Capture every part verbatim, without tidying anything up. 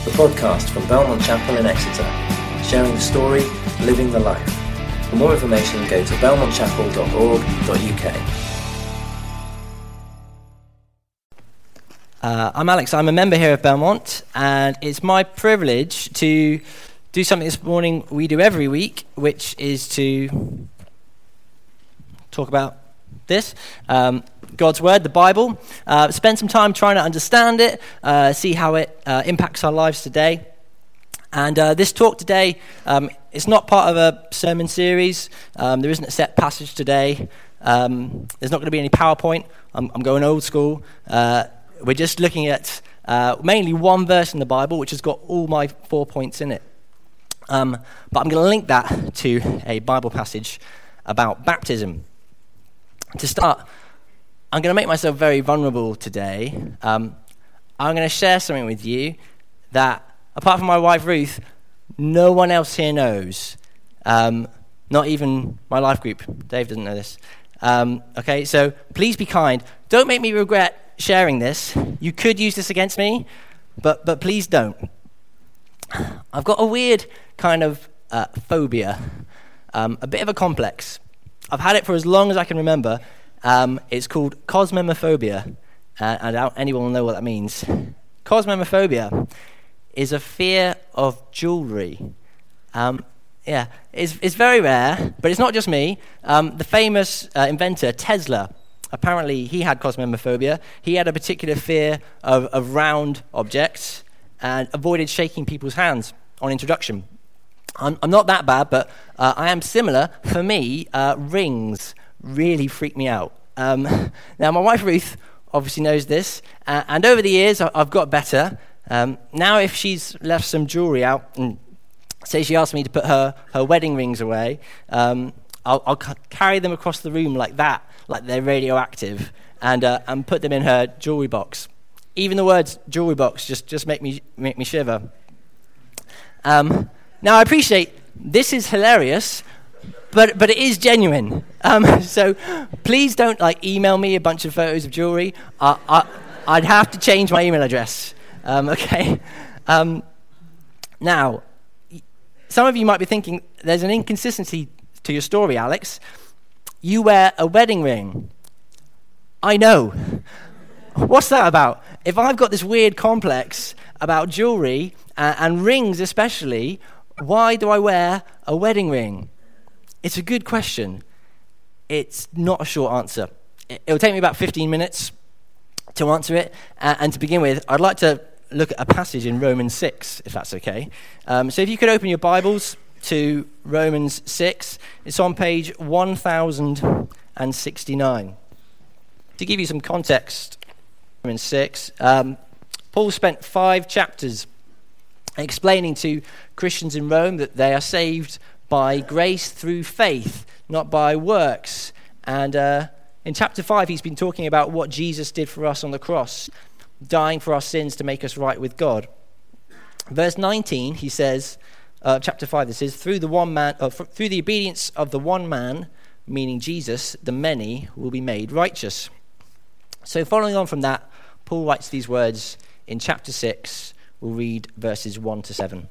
the podcast from Belmont Chapel in Exeter, sharing the story, living the life. For more information, go to belmont chapel dot org dot u k. Uh, I'm Alex, I'm a member here at Belmont, and it's my privilege to do something this morning we do every week, which is to talk about this, um, God's Word, the Bible, uh, spend some time trying to understand it, uh, see how it uh, impacts our lives today. And uh, this talk today, um, it's not part of a sermon series. Um, there isn't a set passage today. Um, there's not going to be any PowerPoint. I'm, I'm going old school. Uh, we're just looking at uh, mainly one verse in the Bible, which has got all my four points in it. Um, but I'm going to link that to a Bible passage about baptism. To start, I'm going to make myself very vulnerable today. Um, I'm going to share something with you that, apart from my wife Ruth, no one else here knows. Um, not even my life group. Dave doesn't know this. Um, okay, so please be kind. Don't make me regret sharing this. You could use this against me, but but please don't. I've got a weird kind of uh, phobia, um, a bit of a complex. I've had it for as long as I can remember. Um, it's called cosmemophobia, uh, and I doubt anyone will know what that means. Cosmemophobia is a fear of jewelry. Um, yeah, it's, it's very rare, but it's not just me. Um, the famous uh, inventor, Tesla, apparently he had cosmemophobia. He had a particular fear of, of round objects and avoided shaking people's hands on introduction. I'm, I'm not that bad, but uh, I am similar. For me, uh, rings really freak me out. Um, now, my wife Ruth obviously knows this, uh, and over the years, I, I've got better. Um, now, if she's left some jewelry out, and say she asks me to put her, her wedding rings away, um, I'll, I'll c- carry them across the room like that, like they're radioactive, and uh, and put them in her jewelry box. Even the words jewelry box just, just make me make me shiver. Um, now, I appreciate this is hilarious, but but it is genuine. Um, so please don't like email me a bunch of photos of jewelry. I, I, I'd have to change my email address. Um, okay. Um, now, some of you might be thinking there's an inconsistency to your story, Alex. You wear a wedding ring. I know. What's that about? If I've got this weird complex about jewelry uh, and rings especially, why do I wear a wedding ring? It's a good question. It's not a short answer. It, it'll take me about fifteen minutes to answer it. Uh, and to begin with, I'd like to look at a passage in Romans six, if that's okay. Um, so if you could open your Bibles to Romans six, it's on page one thousand sixty-nine. To give you some context, Romans six, um, Paul spent five chapters explaining to Christians in Rome that they are saved by grace through faith, not by works. And uh, in chapter five, he's been talking about what Jesus did for us on the cross, dying for our sins to make us right with God. Verse nineteen, he says, uh, chapter five, this is, through the one man, uh, f- through the obedience of the one man, meaning Jesus, the many will be made righteous. So following on from that, Paul writes these words in chapter six. We'll read verses one to seven.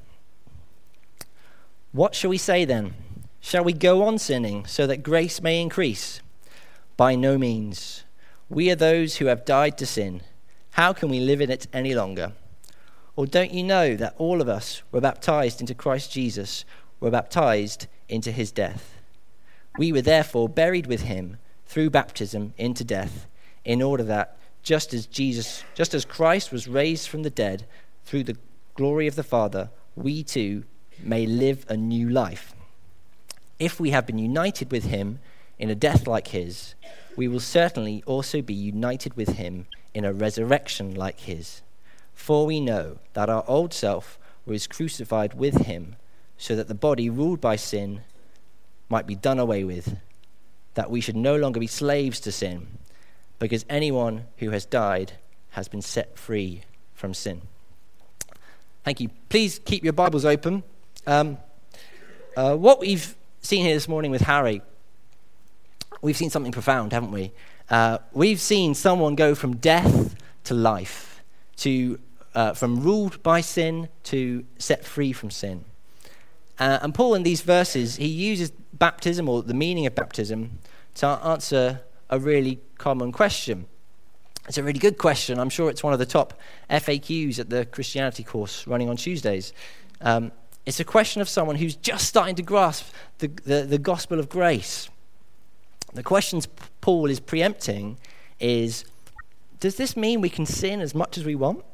What shall we say then? Shall we go on sinning so that grace may increase? By no means. We are those who have died to sin. How can we live in it any longer? Or don't you know that all of us were baptized into Christ Jesus, were baptized into his death? We were therefore buried with him through baptism into death, in order that just as Jesus, just as Christ was raised from the dead through the glory of the Father, we too may live a new life. If we have been united with him in a death like his, we will certainly also be united with him in a resurrection like his. For we know that our old self was crucified with him, so that the body ruled by sin might be done away with, that we should no longer be slaves to sin, because anyone who has died has been set free from sin. Thank you. Please keep your Bibles open. Um, uh, what we've seen here this morning with Harry, we've seen something profound, haven't we? Uh, we've seen someone go from death to life, to uh, from ruled by sin to set free from sin. Uh, and Paul, in these verses, he uses baptism, or the meaning of baptism, to answer a really common question. It's a really good question. I'm sure it's one of the top F A Qs at the Christianity course running on Tuesdays. Um, it's a question of someone who's just starting to grasp the, the, the gospel of grace. The questions Paul is preempting is, does this mean we can sin as much as we want?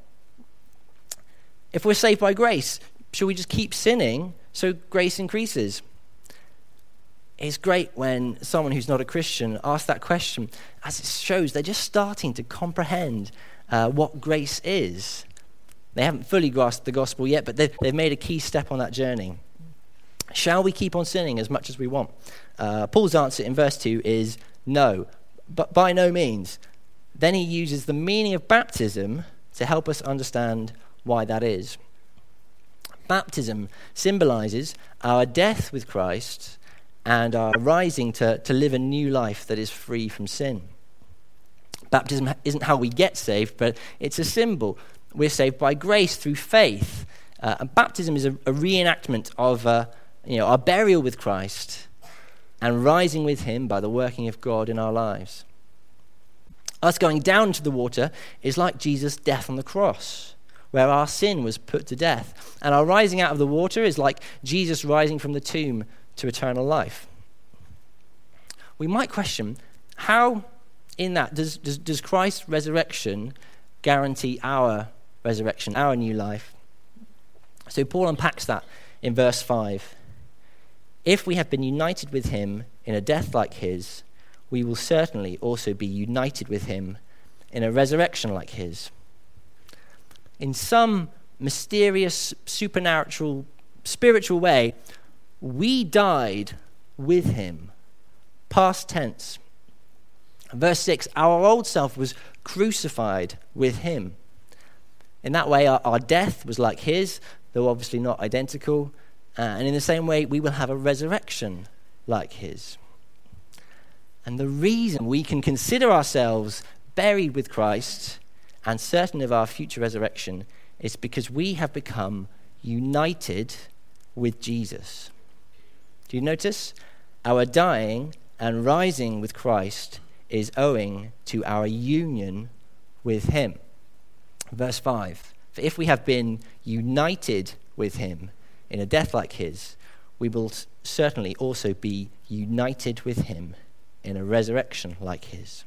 If we're saved by grace, should we just keep sinning so grace increases? It's great when someone who's not a Christian asks that question, as it shows they're just starting to comprehend uh, what grace is. They haven't fully grasped the gospel yet, but they've, they've made a key step on that journey. Shall we keep on sinning as much as we want? Uh, Paul's answer in verse two is no, but by no means. Then he uses the meaning of baptism to help us understand why that is. Baptism symbolizes our death with Christ and our rising to, to live a new life that is free from sin. Baptism isn't how we get saved, but it's a symbol. We're saved by grace through faith. Uh, and baptism is a, a reenactment of uh, you know, our burial with Christ and rising with him by the working of God in our lives. Us going down into the water is like Jesus' death on the cross, where our sin was put to death. And our rising out of the water is like Jesus rising from the tomb to eternal life. We might question, how in that does, does, does Christ's resurrection guarantee our resurrection, our new life? So Paul unpacks that in verse five. If we have been united with him in a death like his, we will certainly also be united with him in a resurrection like his. In some mysterious, supernatural, spiritual way, we died with him. Past tense. Verse six, our old self was crucified with him. In that way, our, our death was like his, though obviously not identical. Uh, and in the same way, we will have a resurrection like his. And the reason we can consider ourselves buried with Christ and certain of our future resurrection is because we have become united with Jesus. Do you notice? Our dying and rising with Christ is owing to our union with him. Verse five, for if we have been united with him in a death like his, we will certainly also be united with him in a resurrection like his.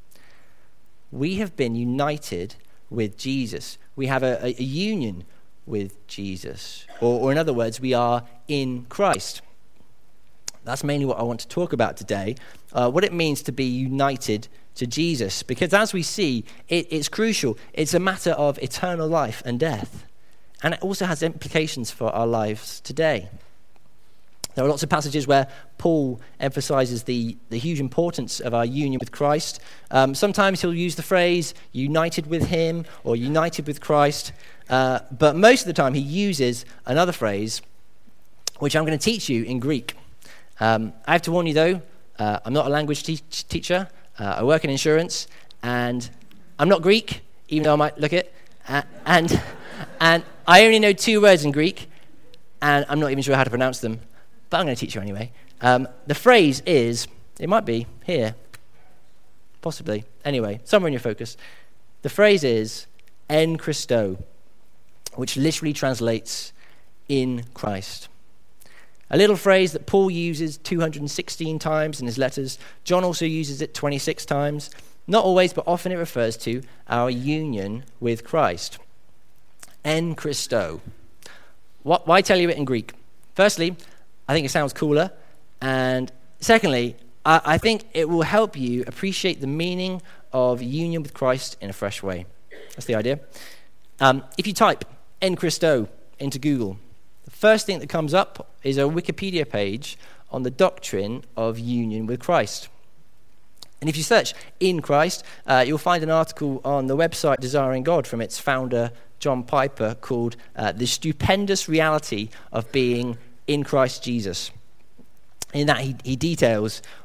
We have been united with Jesus. We have a, a, a union with Jesus. Or, or in other words, we are in Christ. That's mainly what I want to talk about today, uh, what it means to be united to Jesus. Because as we see, it, it's crucial. It's a matter of eternal life and death. And it also has implications for our lives today. There are lots of passages where Paul emphasizes the, the huge importance of our union with Christ. Um, sometimes he'll use the phrase united with him or united with Christ. Uh, but most of the time he uses another phrase, which I'm going to teach you in Greek. Um, I have to warn you though, uh, I'm not a language te- teacher. Uh, I work in insurance, and I'm not Greek, even though I might look it. Uh, and and I only know two words in Greek, and I'm not even sure how to pronounce them. But I'm going to teach you anyway. Um, the phrase is, it might be here, possibly. Anyway, somewhere in your focus. The phrase is en Christo, which literally translates in Christ. A little phrase that Paul uses two hundred sixteen times in his letters. John also uses it twenty-six times. Not always, but often it refers to our union with Christ. En Christo. What, why tell you it in Greek? Firstly, I think it sounds cooler. And secondly, I, I think it will help you appreciate the meaning of union with Christ in a fresh way. That's the idea. Um, if you type en Christo into Google, the first thing that comes up is a Wikipedia page on the doctrine of union with Christ. And if you search in Christ, uh, you'll find an article on the website Desiring God from its founder, John Piper, called uh, The Stupendous Reality of Being in Christ Jesus. In that, he, he details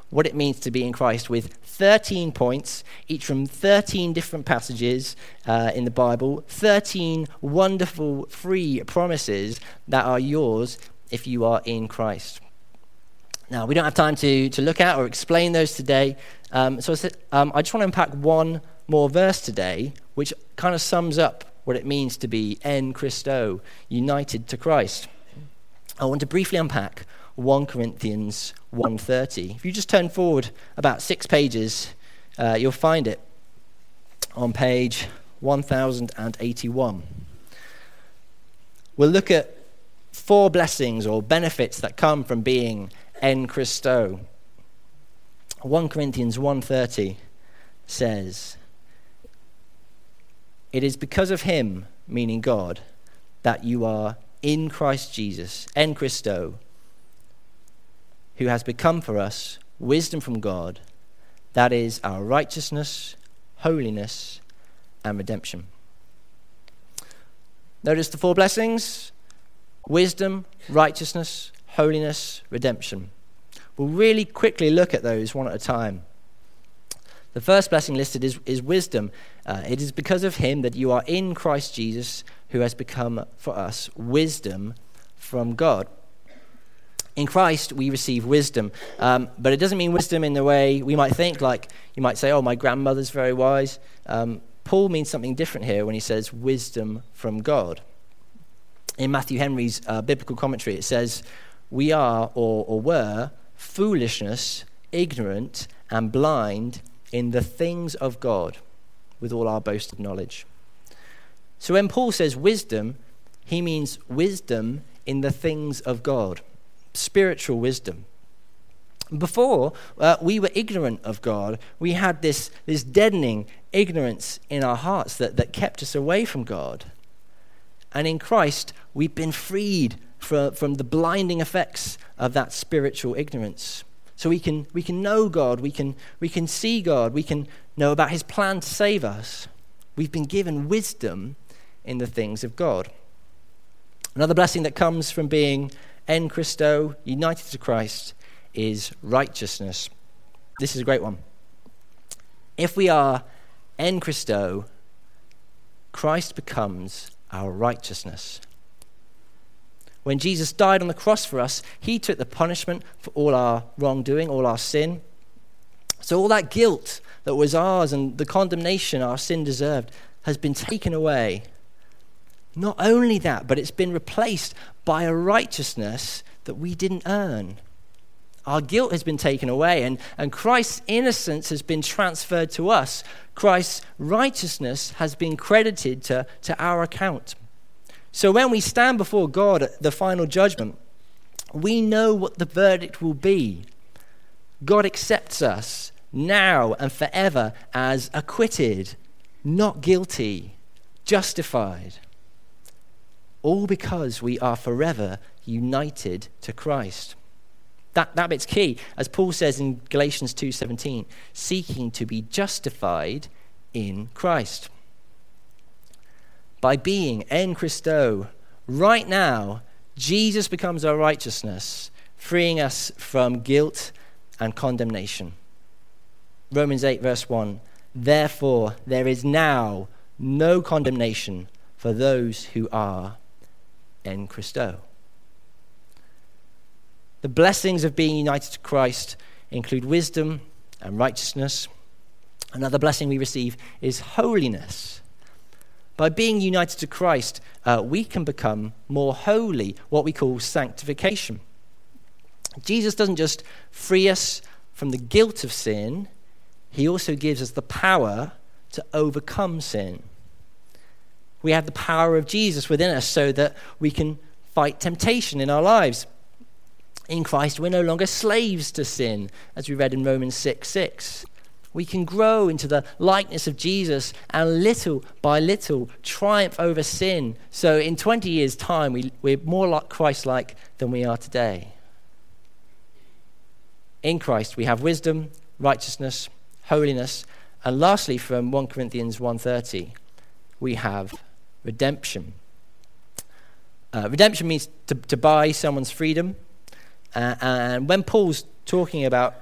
what it means to be in Christ with thirteen points, each from thirteen different passages uh, in the Bible, thirteen wonderful free promises that are yours if you are in Christ. Now, we don't have time to, to look at or explain those today, um, so I, said, um, I just want to unpack one more verse today, which kind of sums up what it means to be en Christo, united to Christ. I want to briefly unpack First Corinthians one thirty. If you just turn forward about six pages, uh, you'll find it on page one thousand eighty-one. We'll look at four blessings or benefits that come from being en Christo. First Corinthians one thirty says, "It is because of him," meaning God, "that you are in Christ Jesus, en Christo, who has become for us wisdom from God, that is our righteousness, holiness, and redemption." Notice the four blessings: wisdom, righteousness, holiness, redemption. We'll really quickly look at those one at a time. The first blessing listed is, is wisdom. Uh, it is because of him that you are in Christ Jesus, who has become for us wisdom from God. In Christ, we receive wisdom, um, but it doesn't mean wisdom in the way we might think, like you might say, oh, my grandmother's very wise. Um, Paul means something different here when he says wisdom from God. In Matthew Henry's uh, biblical commentary, it says, we are, or, or were, foolishness, ignorant, and blind in the things of God, with all our boasted knowledge. So when Paul says wisdom, he means wisdom in the things of God, spiritual wisdom. Before, uh, we were ignorant of God. We had this, this deadening ignorance in our hearts that, that kept us away from God. And in Christ, we've been freed from, from the blinding effects of that spiritual ignorance. So we can we can know God, we can we can see God, we can know about his plan to save us. We've been given wisdom in the things of God. Another blessing that comes from being en Christo, united to Christ, is righteousness. This is a great one. If we are en Christo, Christ becomes our righteousness. When Jesus died on the cross for us, he took the punishment for all our wrongdoing, all our sin. So all that guilt that was ours and the condemnation our sin deserved has been taken away. Not only that, but it's been replaced by a righteousness that we didn't earn. Our guilt has been taken away, and, and Christ's innocence has been transferred to us. Christ's righteousness has been credited to, to our account. So when we stand before God at the final judgment, we know what the verdict will be. God accepts us now and forever as acquitted, not guilty, justified. All because we are forever united to Christ. That, that bit's key, as Paul says in Galatians two seventeen, seeking to be justified in Christ. By being en Christo, right now, Jesus becomes our righteousness, freeing us from guilt and condemnation. Romans eight verse one, therefore there is now no condemnation for those who are en Christo. The blessings of being united to Christ include wisdom and righteousness. Another blessing we receive is holiness. By being united to Christ, uh, we can become more holy, what we call sanctification. Jesus doesn't just free us from the guilt of sin, he also gives us the power to overcome sin. We have the power of Jesus within us so that we can fight temptation in our lives. In Christ, we're no longer slaves to sin, as we read in Romans six six. We can grow into the likeness of Jesus and little by little triumph over sin. So in twenty years' time, we, we're more like Christ-like than we are today. In Christ, we have wisdom, righteousness, holiness, and lastly, from First Corinthians one thirty, we have redemption. Uh, redemption means to, to buy someone's freedom. Uh, and when Paul's talking about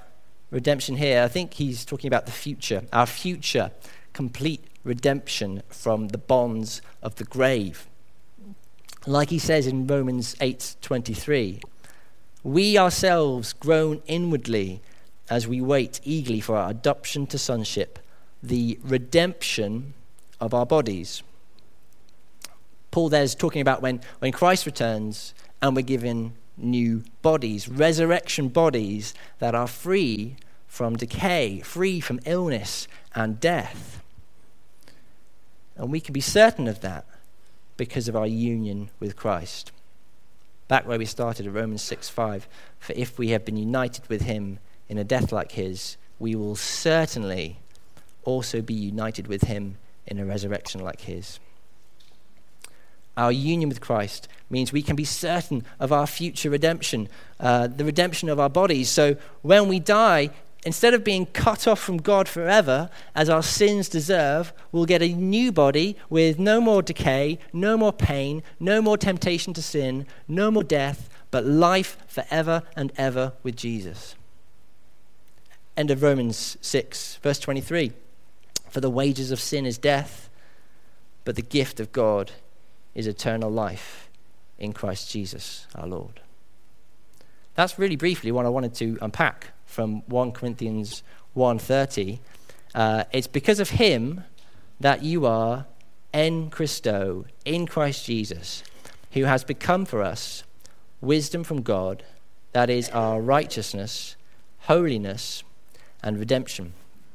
redemption here, I think he's talking about the future, our future complete redemption from the bonds of the grave. Like he says in Romans eight twenty-three, we ourselves groan inwardly as we wait eagerly for our adoption to sonship, the redemption of our bodies. Paul there's talking about when, when Christ returns and we're given new bodies, resurrection bodies that are free from decay, free from illness and death. And we can be certain of that because of our union with Christ. Back where we started at Romans six five, for if we have been united with him in a death like his, we will certainly also be united with him in a resurrection like his. Our union with Christ means we can be certain of our future redemption, uh, the redemption of our bodies. So when we die, instead of being cut off from God forever, as our sins deserve, we'll get a new body with no more decay, no more pain, no more temptation to sin, no more death, but life forever and ever with Jesus. End of Romans six, verse twenty-three. For the wages of sin is death, but the gift of God is eternal life in Christ Jesus our Lord. That's really briefly what I wanted to unpack from First Corinthians one thirty. Uh, it's because of him that you are en Christo, in Christ Jesus, who has become for us wisdom from God, that is our righteousness, holiness, and redemption.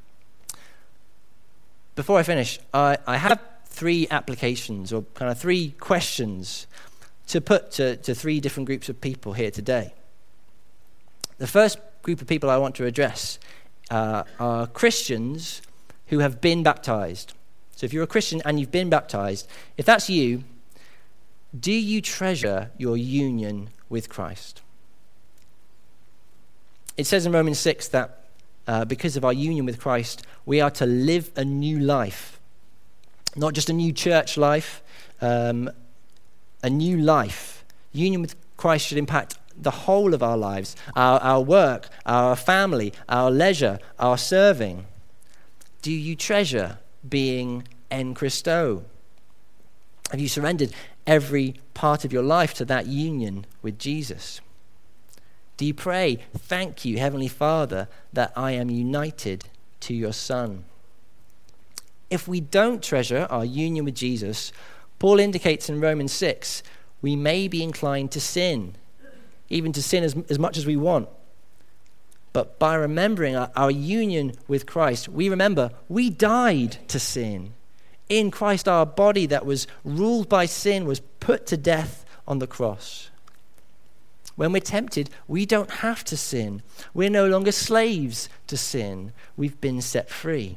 Before I finish, I, I have three applications or kind of three questions to put to, to three different groups of people here today. The first group of people I want to address uh, are Christians who have been baptized. So if you're a Christian and you've been baptized, if that's you, do you treasure your union with Christ? It says in Romans six that uh, because of our union with Christ, we are to live a new life. Not just a new church life, um, a new life. Union with Christ should impact the whole of our lives, our, our work, our family, our leisure, our serving. Do you treasure being en Christo? Have you surrendered every part of your life to that union with Jesus? Do you pray, thank you, Heavenly Father, that I am united to your Son? If we don't treasure our union with Jesus, Paul indicates in Romans six, we may be inclined to sin, even to sin as, as much as we want. But by remembering our, our union with Christ, we remember we died to sin. In Christ, our body that was ruled by sin was put to death on the cross. When we're tempted, we don't have to sin. We're no longer slaves to sin. We've been set free.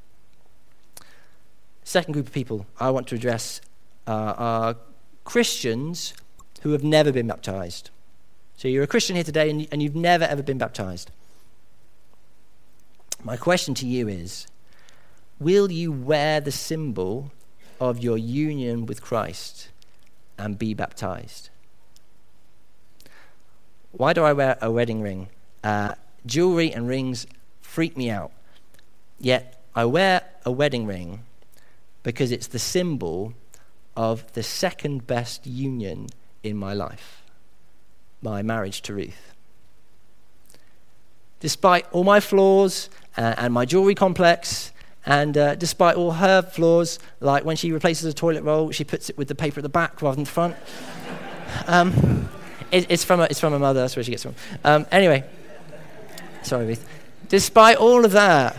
Second group of people I want to address uh, are Christians who have never been baptized. So you're a Christian here today and, and you've never ever been baptized. My question to you is, will you wear the symbol of your union with Christ and be baptized? Why do I wear a wedding ring? Uh, jewelry and rings freak me out. Yet I wear a wedding ring because it's the symbol of the second best union in my life, my marriage to Ruth. Despite all my flaws uh, and my jewelry complex, and uh, despite all her flaws, like when she replaces a toilet roll, she puts it with the paper at the back rather than the front. um, it, it's from a, it's from her mother, that's where she gets it from. Um, anyway, sorry, Ruth. Despite all of that,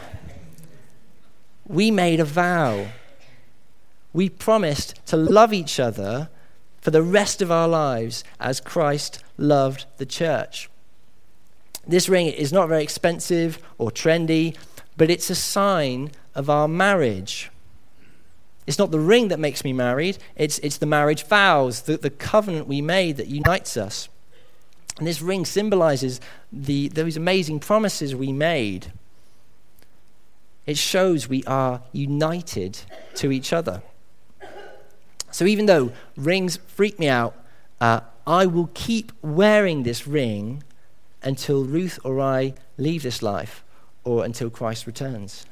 we made a vow. We promised to love each other for the rest of our lives as Christ loved the church. This ring is not very expensive or trendy, but it's a sign of our marriage. It's not the ring that makes me married, it's, it's the marriage vows, the, the covenant we made that unites us. And this ring symbolizes the, those amazing promises we made. It shows we are united to each other. So even though rings freak me out, uh, I will keep wearing this ring until Ruth or I leave this life or until Christ returns.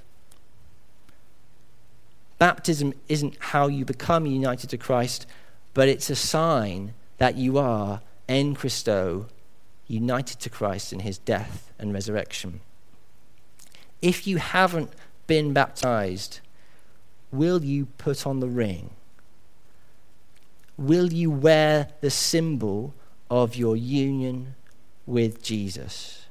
Baptism isn't how you become united to Christ, but it's a sign that you are en Christo, united to Christ in his death and resurrection. If you haven't been baptized, will you put on the ring? Will you wear the symbol of your union with Jesus?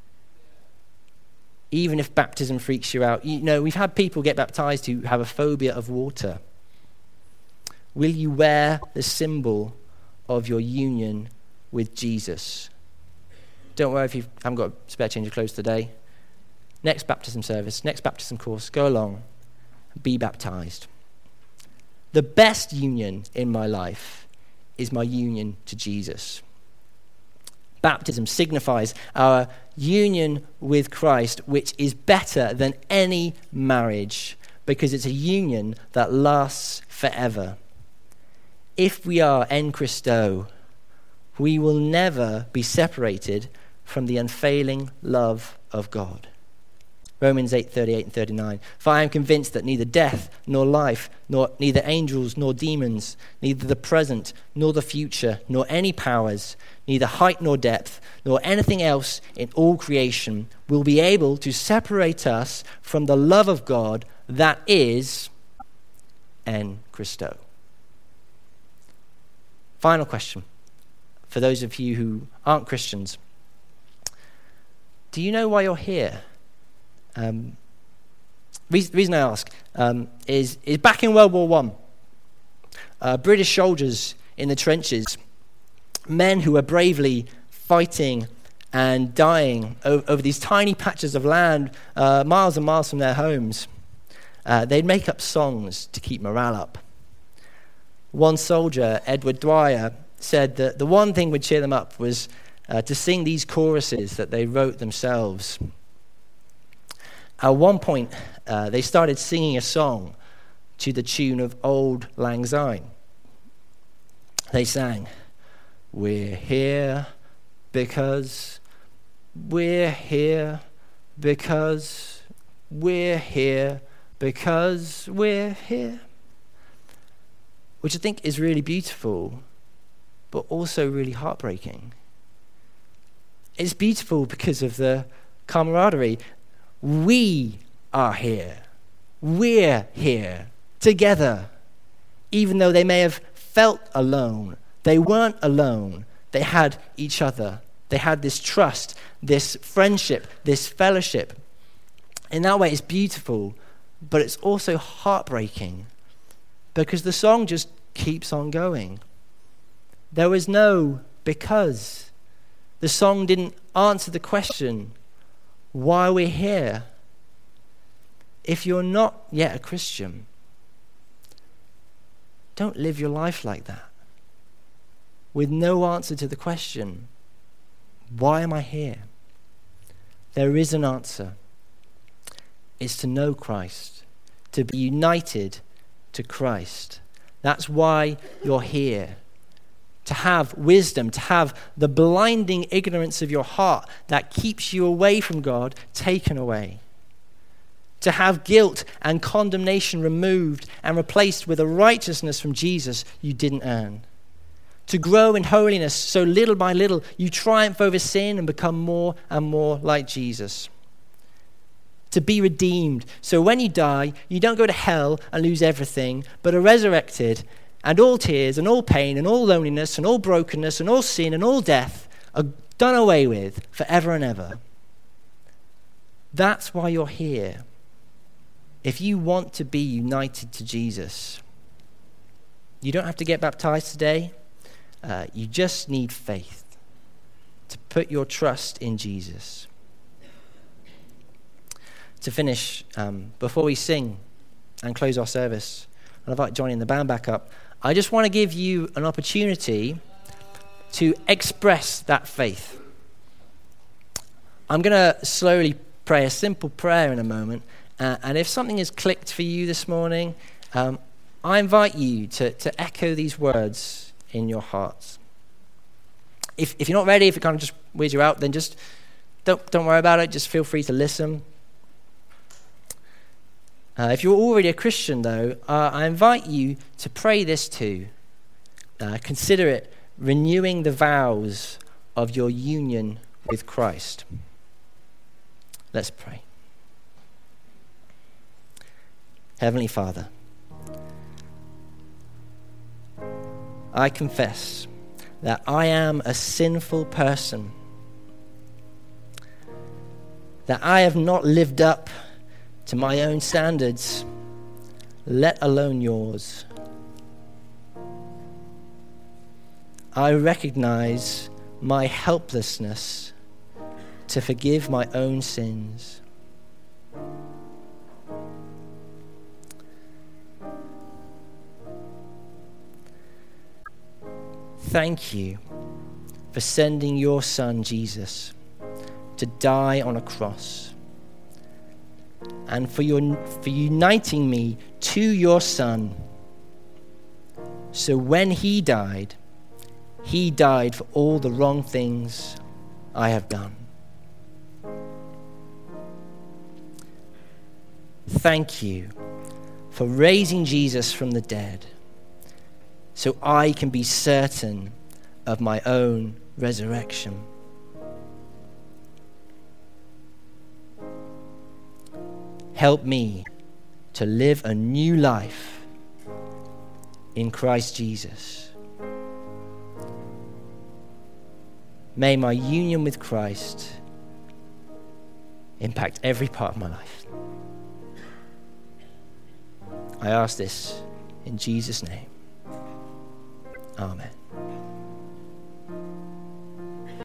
Even if baptism freaks you out. You know, we've had people get baptized who have a phobia of water. Will you wear the symbol of your union with Jesus? Don't worry if you haven't got a spare change of clothes today. Next baptism service, next baptism course, go along, be baptized. The best union in my life is my union to Jesus. Baptism signifies our union with Christ, which is better than any marriage because it's a union that lasts forever. If we are en Christo, we will never be separated from the unfailing love of God. Romans eight, thirty-eight and thirty-nine. For I am convinced that neither death, nor life, nor neither angels, nor demons, neither the present, nor the future, nor any powers, neither height nor depth, nor anything else in all creation will be able to separate us from the love of God that is en Christo. Final question for those of you who aren't Christians. Do you know why you're here? Um, reason, reason I ask um, is, is back in World War One, uh, British soldiers in the trenches, men who were bravely fighting and dying over, over these tiny patches of land, uh, miles and miles from their homes. Uh, they'd make up songs to keep morale up. One soldier, Edward Dwyer, said that the one thing would cheer them up was uh, to sing these choruses that they wrote themselves. At one point, uh, they started singing a song to the tune of Auld Lang Syne. They sang, "We're here because, we're here because, we're here because we're here." Which I think is really beautiful, but also really heartbreaking. It's beautiful because of the camaraderie. We are here. We're here together. Even though they may have felt alone, they weren't alone. They had each other. They had this trust, this friendship, this fellowship. In that way, it's beautiful, but it's also heartbreaking because the song just keeps on going. There was no because. The song didn't answer the question why we're here. If you're not yet a Christian, don't live your life like that, with no answer to the question, why am I here? There is an answer. It's to know Christ, to be united to Christ. That's why you're here. To have wisdom, to have the blinding ignorance of your heart that keeps you away from God taken away. To have guilt and condemnation removed and replaced with a righteousness from Jesus you didn't earn. To grow in holiness so little by little you triumph over sin and become more and more like Jesus. To be redeemed so when you die you don't go to hell and lose everything, but are resurrected, and all tears and all pain and all loneliness and all brokenness and all sin and all death are done away with forever and ever. That's why you're here. If you want to be united to Jesus, you don't have to get baptized today. Uh, you just need faith to put your trust in Jesus. To finish, um, before we sing and close our service, I'll invite Johnny and the band back up. I just want to give you an opportunity to express that faith. I'm going to slowly pray a simple prayer in a moment, uh, and if something has clicked for you this morning, um, I invite you to, to echo these words in your hearts. If if you're not ready, if it kind of just weirds you out, then just don't don't worry about it. Just feel free to listen. Uh, if you're already a Christian, though, uh, I invite you to pray this too. Uh, consider it renewing the vows of your union with Christ. Let's pray. Heavenly Father, I confess that I am a sinful person, that I have not lived up to my own standards, let alone yours. I recognize my helplessness to forgive my own sins. Thank you for sending your Son, Jesus, to die on a cross, and for your for uniting me to your Son. So when he died, he died for all the wrong things I have done. Thank you for raising Jesus from the dead, so I can be certain of my own resurrection. Help me to live a new life in Christ Jesus. May my union with Christ impact every part of my life. I ask this in Jesus' name. Amen.